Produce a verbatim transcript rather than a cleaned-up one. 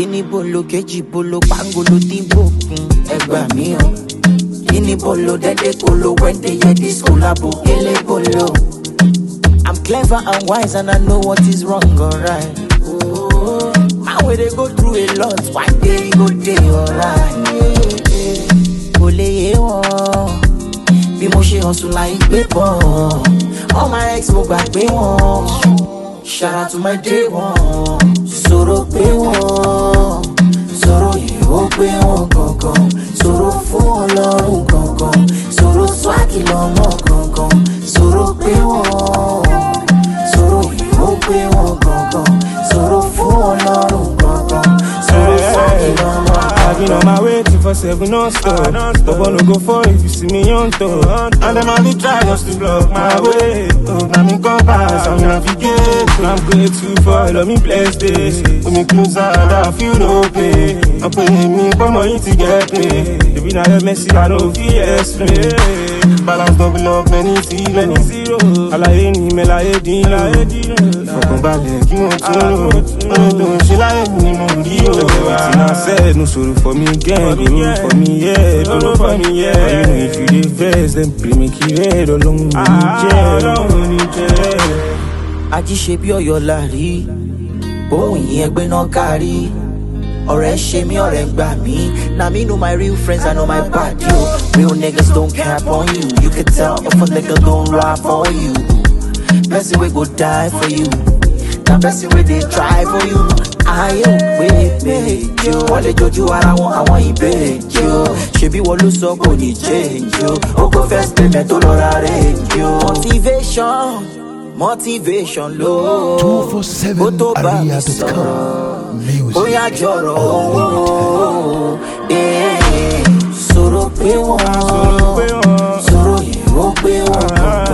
Kini bolo keji bolo pangolo dimbo Egba mi o Kini bolo dede kolo when they hear this collabo Ele bolo I'm clever and wise and I know what is wrong or right. Oh, my way they go through a lot, one day you go day alright. Ole ye won, bí mo ṣe hustle like paper. All my ex mo gbàgbé wọn. Shout out to my day one. Sọ̀rọ̀ pé wọn, sọ̀rọ̀ yìí ó pé wọn gangan. Sọ̀rọ̀ fún Ọlọ́run gangan. Sọ̀rọ̀ swag lọ́mọ gangan. Sọ̀rọ̀ pé wọn. I've been on my way for seven non-stop. But wanna go for if you see me on top. And them I be try just to block my way. Oh, now me compass, I'm navigate. I'm grateful for all of me blessed days. When me closer, I feel no pain. I'm paying me for money to get paid. If you not a messy, I know fear explain. Balance double up, many zero, many zero. Alaye ni me laye di, laye di. Ìfọ̀kànbalẹ̀ kí wọ́n tún lò. Ọ̀rọ̀ tó ń ṣe láyé ni mo rí o. Everything I said, no sorrow for me again. They mean for me, yeah. Don't know for me, yeah. But you know if you dey vex, then pray make it red. Ọlọ́run ò ní jẹ́, Ọlọ́run ò ní jẹ́. Ají ṣe bí Ọ̀yọ́ lárí, bóun yìí ẹgbẹ́ náà kárí. Ọ̀rẹ́ ṣe mí, ọ̀rẹ́ gbà mí. Now me know my real friends, I know my body. Real niggas don't cap on you. You can tell if a nigga gon' ride for you. Person we go die for you. Now person we they try for you. I am with me, you. Wọ́n lè jojú ara wọn, àwọn ìbejì o. Ṣebí wọ́n ló sọ kò ní change o. O kò first payment tó lọ ra range o. Motivation, motivation ló. two four seven aria dot com Music. Bóyá jọ̀rọ̀ owó. Sọ̀rọ̀ pé wọ́n, sọ̀rọ̀ yìí ó pé wọ́n.